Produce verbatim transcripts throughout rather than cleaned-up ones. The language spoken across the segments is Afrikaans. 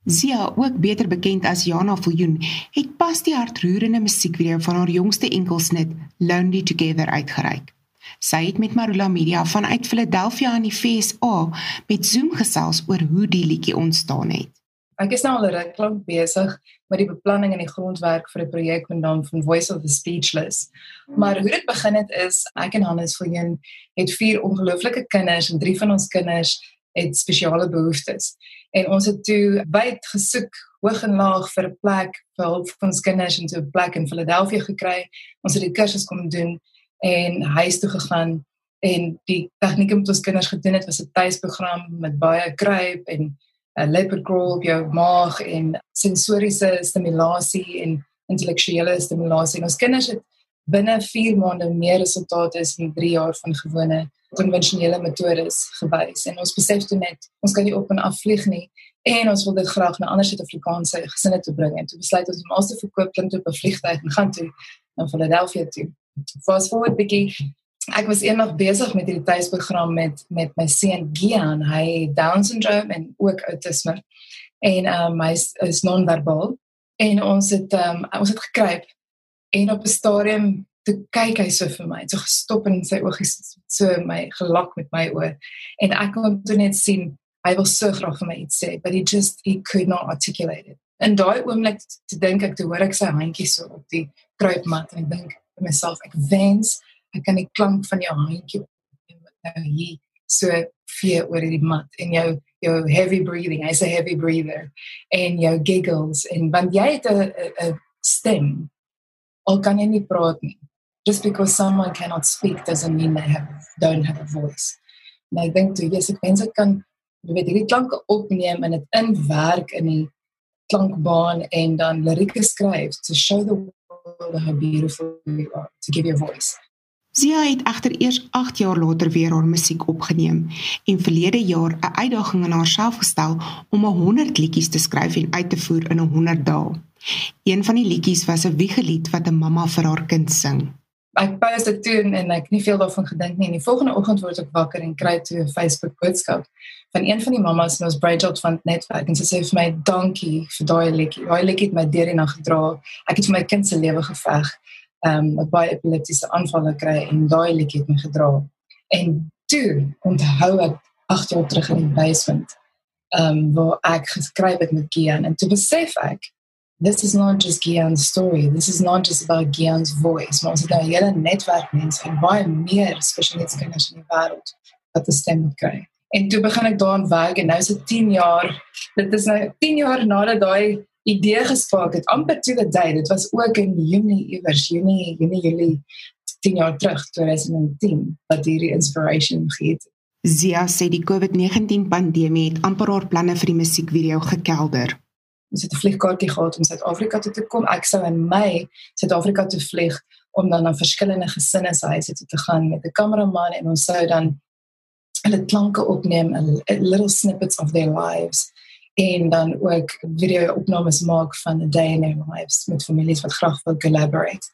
Zia, ook beter bekend as Jana Viljoen, het pas die hartroerende musiekvideo van haar jongste enkelsnit, Lonely Together, uitgereik. Sy het met Marula Media vanuit Philadelphia in die V S A met Zoom gesels oor hoe die liedjie ontstaan het. Ek is nou al 'n ruk lank besig met die beplanning en die grondwerk vir 'n projek met naam van Voice of the Speechless. Maar hoe dit begin het is, ek en Hannes Viljoen het vier ongelooflike kinders en drie van ons kinders het spesiale behoeftes. En ons het toe wyd gesoek, hoog en laag vir 'n plek vir hulp vir ons kinders en toe 'n plek in Philadelphia gekry. Ons het die kursus kom doen en huis toe gegaan en die tegnieke met ons kinders gedoen het was 'n tuisprogram met baie kruip en uh, leopard crawl op jou maag en sensoriese stimulasie en intellektuele stimulasie. En ons kinders het binne vier maande meer resultate as in drie jaar van gewone konvensionele metodes gewys. En ons besef toe net, ons kan nie op en af vlieg nie en ons wil dit graag na ander Suid-Afrikaanse gesinne toe bring. En toe besluit ons om alles te verkoop, klim toe op 'n vliegtuig en gaan toe na Philadelphia toe. Fast forward bietjie, ek was eendag besig met hierdie tuisprogram met, met my seun Gian. Hy het Down syndroom en ook autisme. En um, hy is, is non-verbaal. En ons het, um, ons het gekruip. En op 'n stadium, toe kyk hy so vir my, so gestop in sy oog, so my gelak met my oor. En ek kon toe net sien, hy wil so graag vir my iets sê, but he just, he could not articulate it. En daai oomblik te dink ek, toe hoor ek sy handjie so op die kruipmat, en ek dink vir myself, ek wens, ek kan die klank van jou handjie nou hier so vee oor die mat, en jou, jou heavy breathing, hy's a heavy breather, en jou giggles, en want jy het 'n stem, al kan jy nie praat nie. Just because someone cannot speak doesn't mean they have, don't have a voice. En ek dink toe, yes, ek wens ek kan, jy weet, hierdie klanke opneem en het inwerk in die klankbaan en dan lirieke skryf, to show the world how beautiful you are, to give you a voice. Zia het egter eers agt jaar later weer haar musiek opgeneem en verlede jaar 'n uitdaging aan haarself gestel om honderd liedjies te skryf en uit te voer in honderd dae. Een van die liedjies was 'n wiegelied wat 'n mamma vir haar kind sing. Ek post dit toe en ek het nie veel daarvan gedink nie. En die volgende oggend word ek wakker en kry toe 'n Facebook boodskap van een van die mammas in ons Brainchild Fund netwerk en sy sê vir my, dankie vir daai liedjie. Daai liedjie het my deur die nag gedra. Ek het vir my kind se lewe geveg. Um, met baie epileptiese aanvalle kry en daai liedjie het my gedra. En toe onthou ek agt jaar terug in die basement um, waar ek geskryf het met Gian en toe besef ek, this is not just Gian's story, this is not just about Gian's voice, maar ons het nou 'n hele netwerk mense en baie meer spesialistkinders in die wêreld wat 'n stem moet kry. En toe begin ek daaraan werk en nou is dit tien jaar, dit is nou tien jaar nadat daai idee gespaak het, amper to the day, dit was ook in Junie iewers, Junie, Junie, Julie, tien jaar terug, twintig tien, wat hierdie inspiration gehet. Zia sê die COVID negentien pandemie het amper haar planne vir die musiekvideo gekelder. Ons het 'n vliegkaartjie gehad om Suid-Afrika toe te kom. Ek sou in Mei Suid-Afrika toe vlieg om dan na verskillende gesinne se huise toe te gaan met 'n kameraman en ons sou dan hulle klanke opneem, a little snippets of their lives en dan ook video-opnames maak van a day in their lives met families wat graag wil collaborate.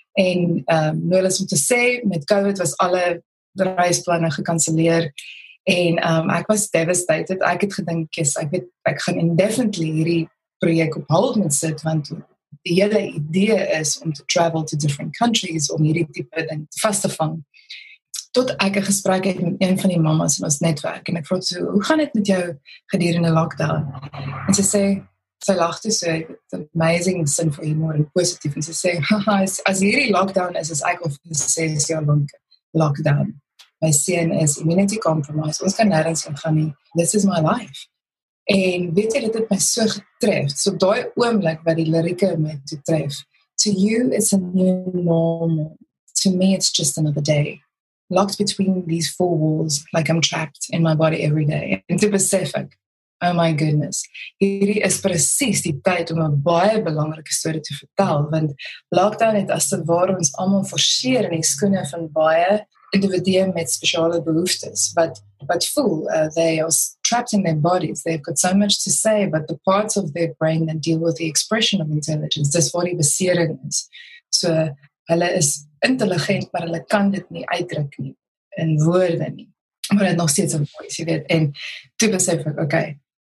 En um, nou is om te sê, met COVID was alle reisplanne gekanselleer en um, ek was devastated. Ek het gedink, yes, ek weet, ek gaan indefinitely hierdie projek op hold moet sit, want die hele idee is om te travel to different countries, om hierdie tipe ding vast te vang. Tot ek 'n gesprek het met een van die mammas in ons netwerk en ek vroeg so, hoe gaan dit met jou gedurende lockdown? En sy sê, sy lag toe so, it's amazing sin vir humor en positief, en sy sê, haha, as, as hierdie lockdown is, is ek al vir ses jaar lang lockdown. My seun is immunity compromised, ons kan nêrens gaan nie, this is my life. En weet jy, dit het my so getref, so daai oomblik wat die lirieke my toe tref, to you it's a new normal, to me it's just another day. Locked between these four walls, like I'm trapped in my body every day. En toe besef ek, oh my goodness, hierdie is presies die tyd om 'n baie belangrike storie te vertel, want lockdown het as te ware ons almal forceer in die skoene van baie individue met spesiale behoeftes, wat, wat voel, uh, they are trapped in their bodies, they've got so much to say, but the parts of their brain that deal with the expression of intelligence, dis waar die besering is. So, hulle is intelligent, maar hulle kan dit nie uitdruk nie, in woorde nie, maar het nog steeds 'n voice, jy weet, en toe besef ek, okay,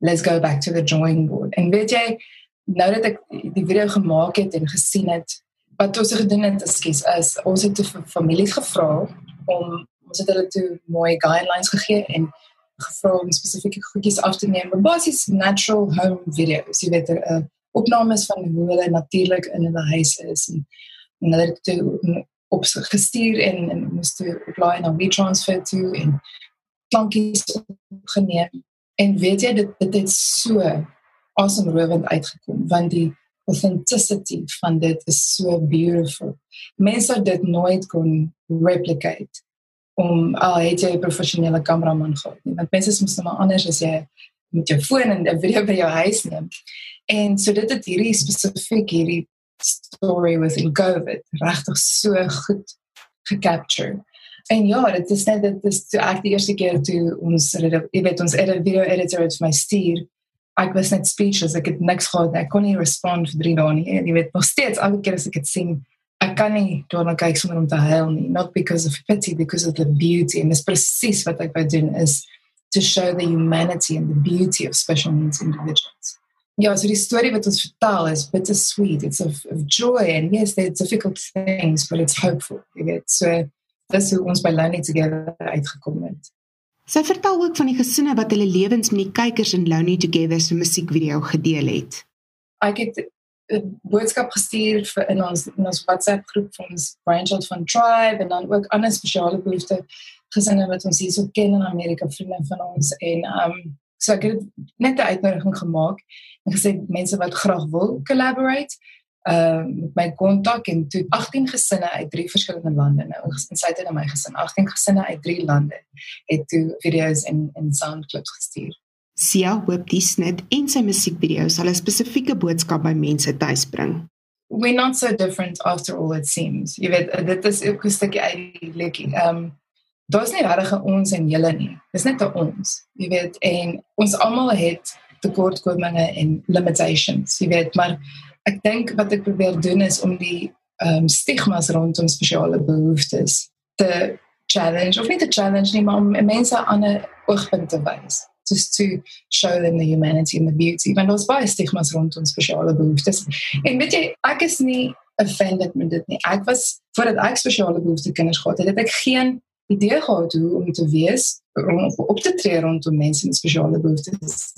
let's go back to the drawing board. En weet jy, nou dat ek die video gemaak het en gesien het, wat ons gedoen het, excuse, is, ons het vir families gevra om, ons het hulle toe mooi guidelines gegee en gevra om spesifieke goedjies af te neem, maar basies natural home videos, jy weet, er, uh, opnames van hoe hulle natuurlijk in hulle huis is, en, en hulle het toe op gestuur en, en moest toe oplaai na WeTransfer toe, en klankies opgeneem, en weet jy, dit, dit het so asemrowend uitgekom, want die authenticity van dit is so beautiful. Mense het dit nooit kon replicate, om, al het jy 'n professionele cameraman gehad nie, want mense moes nou maar anders as jy met jou foon en 'n video by jou huis neem. En so dit het hierdie spesifiek, hierdie story within COVID, regtig so goed gecapture. En ja, dit is net, dit is toe ek die eerste keer toe ons, jy weet, ons edit, video editor het vir my stuur, ek was net speechless, ek het niks gehad, ek kon nie respond vir drie dae nie, en jy weet, nog steeds, elke keer as ek het sien, ek kan nie daarna kyk sonder om te huil nie, not because of pity, because of the beauty, en dis presies wat ek wou doen, is to show the humanity and the beauty of special needs individuals. Ja, so die story wat ons vertel is bittersweet, it's of, of joy, and yes, they're difficult things, but it's hopeful, jy weet, so dis hoe ons by Lonely Together uitgekom het. Sy vertel ook van die gesinne wat hulle lewens met die kykers in Lonely Together se musiekvideo gedeel het. Ek het 'n boodskap gestuur vir in ons, in ons WhatsApp groep van ons Brainchild van Tribe, en dan ook ander spesiale behoefte gesinne wat ons hier so ken in Amerika, vriende van ons, en um, so ek het net 'n uitnodiging gemaak, en gesê, mense wat graag wil collaborate, uh, met my kontak, en toe agttien gesinne uit drie verskillende lande, nou, insluitend in my gesin, agttien gesinne uit drie lande, het toe video's en, en soundclips gestuur. Sia hoop die snit en sy musiekvideo sal 'n spesifieke boodskap by mense tuis bring. We're not so different after all it seems. Jy weet, dit is ook 'n stukkie uit die liedjie. Um, daar's nie regtig 'n ons en julle nie. Dis net 'n ons, jy weet, en ons almal het tekortkominge en limitations, jy weet, maar ek dink wat ek probeer doen is om die um, stigmas rondom spesiale behoeftes te challenge, of nie te challenge nie, maar om mense aan 'n oogpunt te wys. Just to show them the humanity and the beauty. Want ons baie stigmas rondom spesiale behoeftes. En weet jy, ek is nie offended met dit nie. Ek was, voordat ek spesiale behoefte kinders gehad het, het ek geen idee gehad hoe om te wees, om op te tree rondom mense met spesiale behoeftes.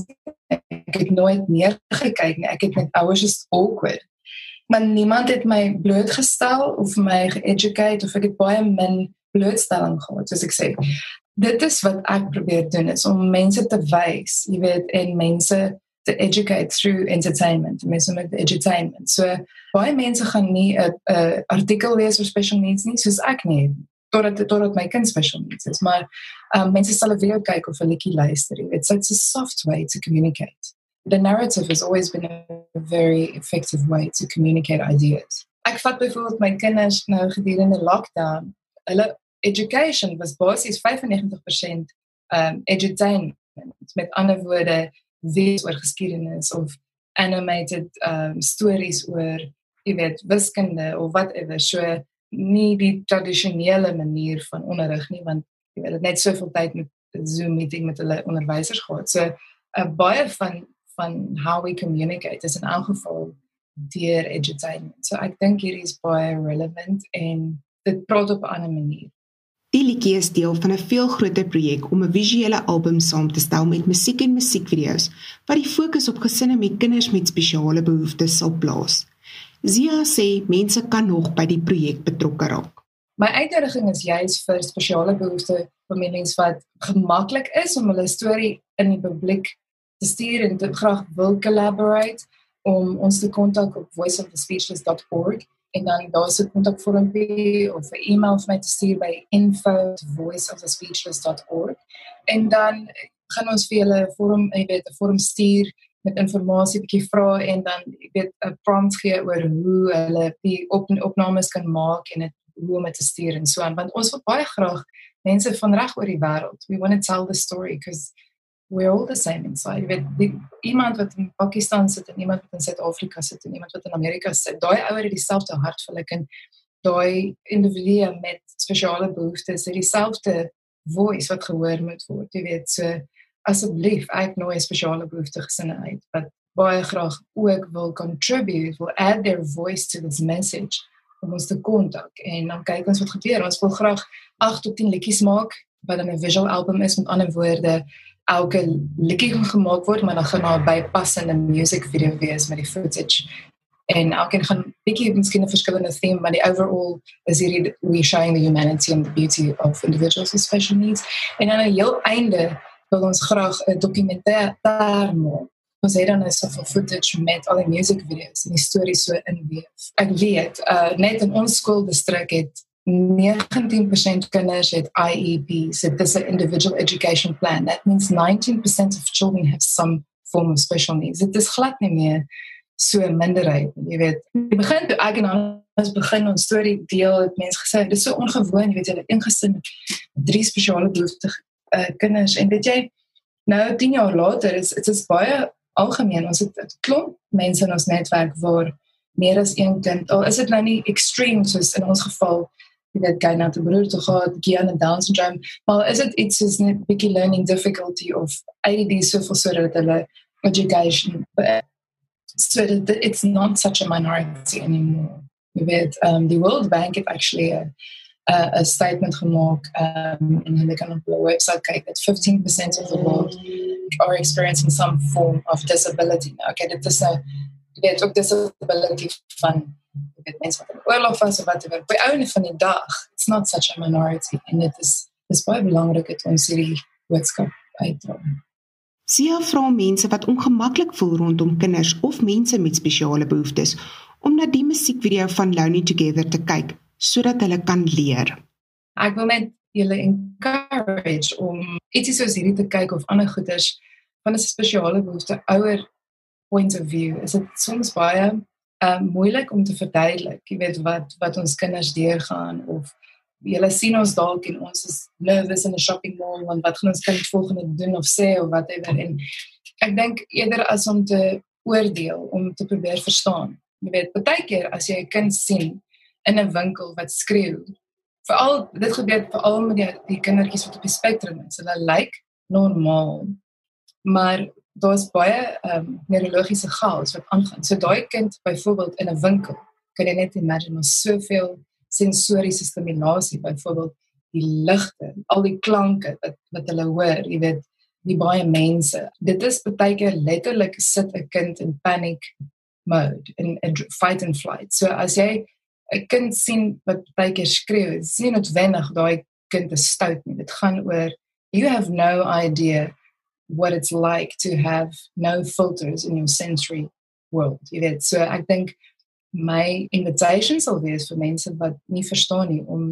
Ek het nooit neergekyk nie, ek het met ouers just awkward. Maar niemand het my blootgestel, of my ge-educate, of ek het baie min blootstelling gehad, soos ek sê. Dit is wat ek probeer doen, is om mense te wys, jy weet, en mense te educate through entertainment, mense met entertainment. So, baie mense gaan nie 'n artikel lees oor special needs nie, soos ek nie, totdat, totdat my kind special needs is, maar um, mense sal 'n video kyk of 'n liedjie luister, jy weet, so it's a soft way to communicate. The narrative has always been a very effective way to communicate ideas. Ek vat byvoorbeeld my kinders nou gedurende lockdown, hulle education was basies vyfennegentig persent um, edutainment, met ander woorde, wees oor geskiedenis, of animated um, stories oor, jy weet, wiskunde, of whatever, so nie die tradisionele manier van onderrig nie, want jy weet, het net soveel tyd met Zoom meeting met hulle onderwysers gehad, so uh, baie van, van how we communicate is in elk geval deur edutainment, so ek dink hier is baie relevant, en dit praat op 'n ander manier. Die liedjie is deel van 'n veel groter projek om 'n visuele album saam te stel met musiek en musiekvideo's, wat die fokus op gesinne met kinders met spesiale behoeftes sal plaas. Zia sê mense kan nog by die projek betrokke raak. My uitdaging is juist vir spesiale behoefte families wat gemaklik is om hulle storie in die publiek te stuur en te graag wil collaborate, om ons te kontak op voice of the speechless dot org, en dan daar is 'n kontakvormpie of 'n e-mail vir my te stuur by info at voice of the speechless dot org, en dan gaan ons vir julle 'n vorm, jy weet, 'n vorm stuur met informasie, 'n bietjie vra, en dan, jy weet, 'n prompt gee oor hoe hulle die op, opnames kan maak en het, hoe om dit te stuur en so aan, want ons wil baie graag mense van reg oor die wêreld. We want to tell the story because we're all the same inside. Jy weet, die, iemand wat in Pakistan sit en iemand wat in Suid-Afrika sit en iemand wat in Amerika sit, daai ouer het dieselfde hart vir hulle kind, daai individue met spesiale behoeftes het dieselfde voice wat gehoor moet word, jy weet, so asseblief, ek nooi spesiale behoeftige gesinne uit wat baie graag ook wil contribute, will add their voice to this message om ons te kontak en dan kyk ons wat gebeur. Ons wil graag agt tot tien liedjies maak wat dan 'n visual album is, met ander woorde elke liedjie gaan gemaak word, maar dan gaan daar 'n bypassende music video wees met die footage. En elkeen gaan bietjie miskien 'n verskillende theme, maar die overall is hierdie we showing the humanity and the beauty of individuals with special needs. En aan 'n heel einde wil ons graag 'n dokumentêr maak. Ons het dan 'n soveel footage met al die music videos en die stories so inweef. Ek weet, uh, net in ons skooldistrik het negentien persent kinders het I E Ps. Dit is 'n individual education plan. That means nineteen percent of children have some form of special needs. Dit is glad nie meer so 'n minderheid, jy weet. Jy begin toe ek en ons begin ons storie deel, het mense gesê, dit is so ongewoon, jy weet, jy het een gesin met drie spesiale behoeftige uh, kinders, en weet jy, nou tien jaar later, is, het is baie algemeen, ons het 'n klomp mense in ons netwerk waar meer as een kind, al is dit nou nie extreme, soos in ons geval, jy weet, kyk na 'n broer toe gehad, Gian en Down syndrome, maar is dit iets soos net bietjie learning difficulty of A D D soveel sodat hulle education, so that it's not such a minority anymore. Jy weet, um, the World Bank het actually a, a, a statement gemaak, um, en hulle kan op hulle website kyk, that fifteen percent of the world are experiencing some form of disability. Nou, okay, dit is nou, jy weet, ook disability van, jy weet, mense wat in oorlog was, of wat, op die ouene van die dag, it's not such a minority, en dit is, is baie belangrik dat ons hierdie boodskap uitdra. Sia vra mense wat ongemaklik voel rondom kinders of mense met spesiale behoeftes om na die musiekvideo van Lonely Together te kyk, sodat hulle kan leer. Ek wil net julle encourage om ietsie soos hierdie te kyk of ander goeders van 'n spesiale behoefte ouer point of view. Is dit soms baie um, moeilik om te verduidelik, jy weet, wat, wat ons kinders deurgaan, of julle sien ons dalk en ons is nervous in 'n shopping mall, want wat gaan ons kind volgende doen of sê of whatever, en ek dink eerder as om te oordeel, om te probeer verstaan. Jy weet, baie keer as jy 'n kind sien in 'n winkel wat skreeu, veral, dit gebeur veral met die, die kindertjies wat op die spektrum is, hulle lyk normaal, maar daar's baie um, neurologiese chaos wat aangaan. So daai kind byvoorbeeld in 'n winkel, kan jy net imagine, maar soveel sensoriese stimulasie, byvoorbeeld die ligte, al die klanke wat, wat hulle hoor, jy weet, die baie mense. Dit is baie keer letterlik sit 'n kind in panic mode, in, in fight and flight. So as jy 'n kind sien wat baie keer skreeu, dit is nie noodwendig daai kind is stout nie. Dit gaan oor, you have no idea what it's like to have no filters in your sensory world. Jy weet, so ek dink my invitation sal wees vir mense wat nie verstaan nie, om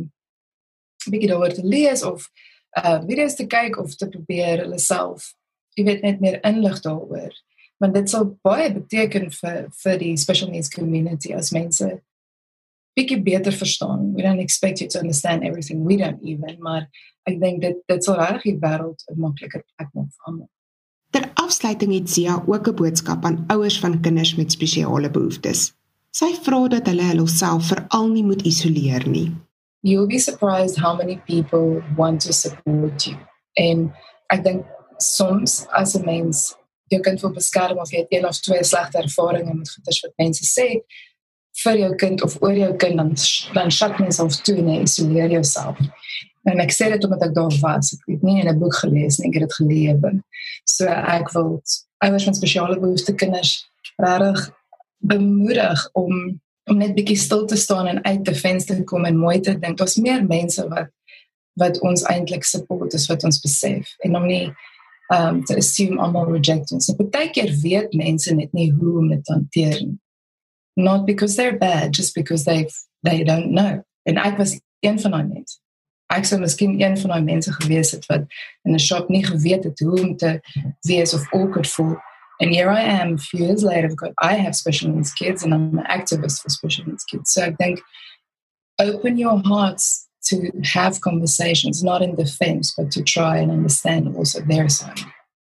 'n bietjie daaroor te lees, of uh, video's te kyk, of te probeer hulle self, jy weet, net meer inlig daaroor. Want dit sal baie beteken vir, vir die special needs community, as mense bietjie beter verstaan. We don't expect you to understand everything, we don't even, maar ek dink dit, dit sal regtig die wêreld 'n makliker plek maak vir almal. Ter afsluiting het Sia ook 'n boodskap aan ouers van kinders met spesiale behoeftes. Sy vra dat hulle hulself veral nie moet isoleer nie. You'll be surprised how many people want to support you. En ek dink soms as 'n mens jou kind wil beskerm, of jy het een of twee slegte ervarings met goeders wat mense sê vir jou kind of oor jou kind, dan, dan shut myself toe en jy isoleer jouself. En ek sê dit omdat ek daar was, ek het nie in 'n boek gelees nie, ek het dit gelewe. So ek wil ouers met spesiale behoefte kinders regtig bemoedig om, om net bietjie stil te staan en uit die venster te kom en mooi te dink. Daar's meer mense wat, wat ons eintlik support, is wat ons besef. En om nie um, te assume almal reject ons. En baie keer weet mense net nie hoe om dit te hanteer. Not because they're bad, just because they they don't know. En ek was een van daai mense. Ek sou miskien een van daai mense gewees het wat in 'n shop nie geweet het hoe om te wees of awkward voel. And here I am, a few years later, because I have special needs kids and I'm an activist for special needs kids. So I think open your hearts to have conversations, not in defense, but to try and understand also their side.